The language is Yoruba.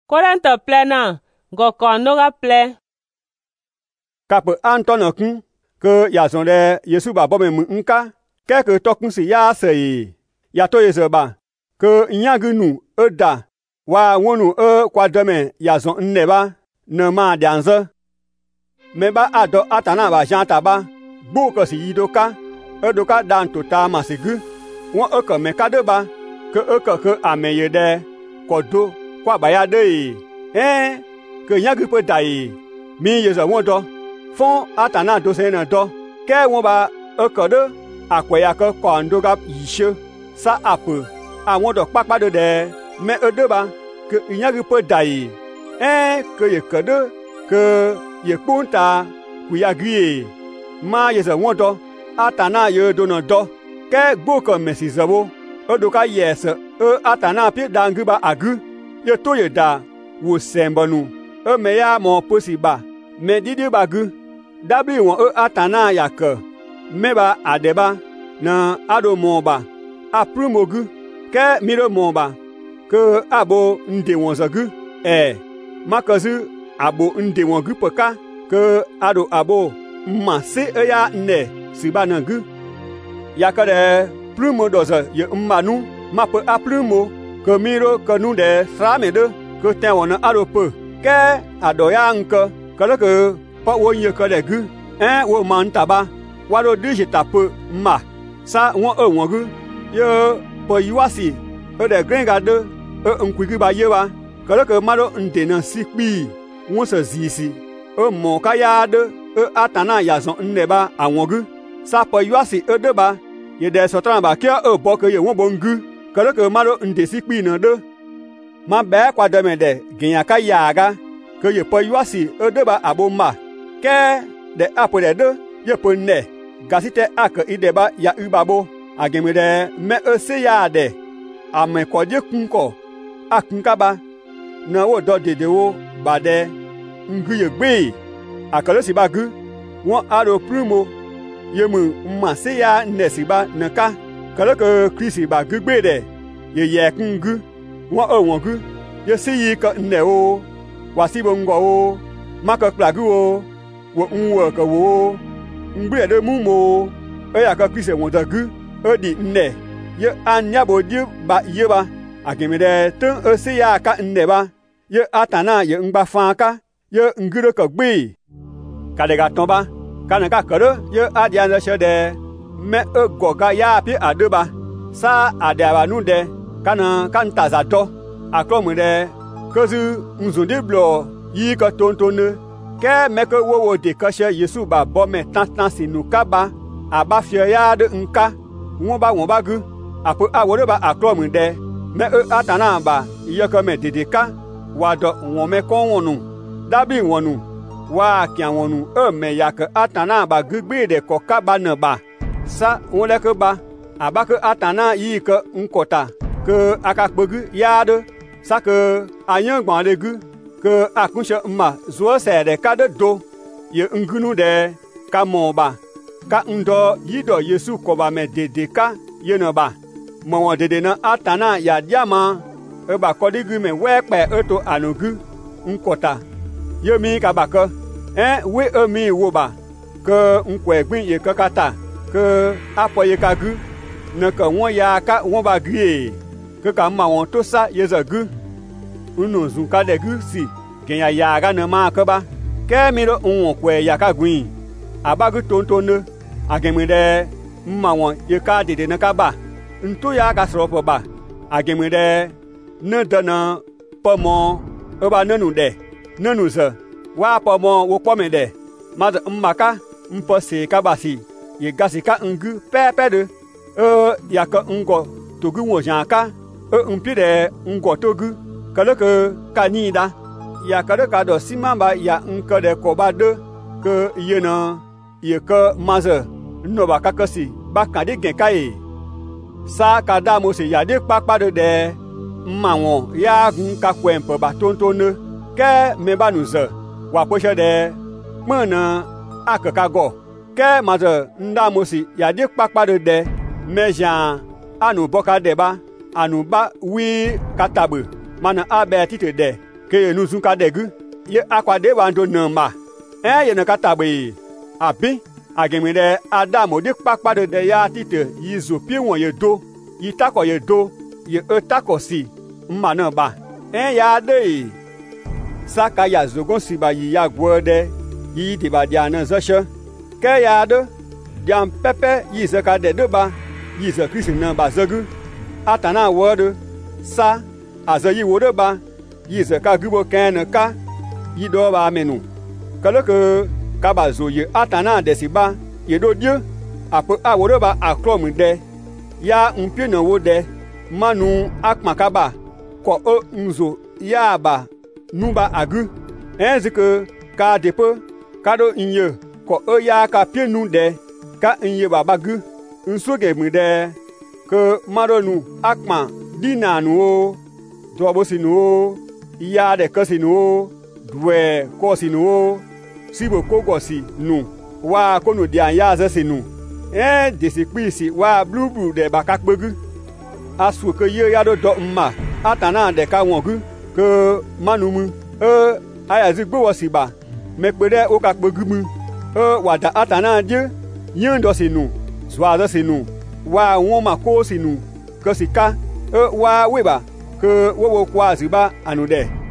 Korinthe plena gokon noga ple. Kape Anton kun que ya zonde Yesu ba bome mu nka quelque tokun si ya sei ya to yezeba que nyagunu eda wa wonu kwa deme ya zon nneba ne ma danze meba ado atana ba janta ba bu ko si yidoka edoka dan tota masigu won eko meka ba que eko ameye de kodo kwa baya de que nyagu pe dai mi yeza won do fon atana do se na do ke won ba ekode akwaya ko kondoga yishe sa ape àwọn do papa de me edeba que nyagu pe dai que ye kode que ye punta ku ya grie ma yeza won do atana ye do na do ke gbo ko mesi zabo odoka yes atana pi dangu ba agu ye to ye da wo sembonu me ya mo posiba me didi bagu dabli won atana yake meba adeba na ado moba aprumogu ke miro moba ke abo nde won zagu makazu abo nde won gu peka ke ado abo mase ya ne sibanagu yakade prumo doza ye mmanu mape aprumo ke miro kanu de framede ke tewon ado pe ke adoya nka kala ke pa wo ye kale gu wo man taba wado dije tape ma sa won won gu ye po yiwasi de grenga de nkugi ba ye wa kala ke maro ndena sikpi won se zisi mo ka ya de atana ya zon nneba awon gu sa po yiwasi de ba ye de sotran ba ke bo ke ye won bongu kala ke maro ndesikpi na de ma be kwa de me de ginya ka ya ga que ye po yuasi de ba aboma ke de apode de ye po ne gasite ak ideba ya ubabo agemede me ese ya de ame ko je kunko akunkaba na wo do dedewo ba de ngu ye gbe akalo si bagu won aro primo ye mu ma se ya nesiba naka kalo ke krisi ba gbe de ye kungu won gu ye si yi ka ne o wasi bongo o maka plagu o wo nwo ka wo ngbre de mumo ya ka kwise won dagu odi nne ye anya bodi ba ye ba agemede tun ose ya ka nne ba ye atana ye ngba fan ka ye ngiro ka gbe ka de ga ton ba kana ka koro ye adia na shede me goga ya pi adeba sa adaba nu de kana kan tazato akromede kozu nzunde blo yi ka tontone ke meke wowo de kashe Yesu ba bo me tantan sinuka ba aba fie ya de nka won ba gu apo awore ba akromede me atana ba ye ka me dedeka wa do won me kon wonu dabi wonu wa kian wonu me ya ke atana ba gbe de ko ka ba na ba sa won le ke ba aba ke atana yi ka nkota ke akakpogu ya de sa ke ayan gban legu ke akunche ma zo se de ka de do ye ngunu de ka mo ba ka ndo yido Yesu ko ba me dede ka ye no ba mo won dede na atana ya diama e ba ko digu me we pe eto anugu nkota ye mi ka ba ko we mi wo ba ke nkwe gbin ye ka kata ke apo ye ka gu na ka won ya ka won ba grie ke ka ma won to sa ye za gu unu zun ka de gu si genya ya ga na ma ka ba ke mi ro won kwe ya ka gwin abagu tontone agemede ma won ye ka de na ka ba nto ya ka sro po ba agemede ne dana pomo e ba nanu de nanu ze wa pomo wo po me de ma de mmaka mpo se ka ba si ye gasi ka ngu pepe de ya ka ngo togu won jan ka mpi de ngo togu kale ke kanida ya kale ka do simamba ya nko de ko ba de ke ye na ye ka maze no ba kakasi ba kan de gen kai sa ka da mo se ya de papa de ma won ya gun ka kwempo ba tontone ke me ba nu ze wa poshe de mona akaka go ke maze nda mo si ya de papa de meja anu boka de ba anu ba wi katabu mana abe tite de ke ye nu zun ka degu ye akwa de ba ndo na ma ye na ka tabe abi agemi de Adam de kpakpa de ya tite yi zo pie won ye do yi tako ye do ye tako si mma na ba ya de saka ya zogon si ba yi ya gwode yi de ba dia na zasha ke ya de diam pepe yi zaka de ba yi za Kristi na ba zagu atana wode sa azayi wode ba yi zaka gubo kan ka yi do ba menu kala ke ka ba zo ye atana de si ba ye do die apo a wode ba akrom de ya mpie na wode manu akma ka ba ko o nzo ya ba nuba agu enzike ka depo kado inye ko o ya ka pie nu de ka inye baba gu nsoge mu de ke maronu akma dina nu o dobo sinu o ya de kasi nu o dwe ko sinu o sibo kogosi nu wa konu dia ya za sinu desikpisi wa blubu de bakakpegu asu ke ye ya do ma atana de ka wongu ke manumu aya zigbo wosiba mekpede o ka kpegumu wada atana je yin do sinu zwa za sinu wa won ma ko sinu ke sika wa weba ke wo kwa ziba anu de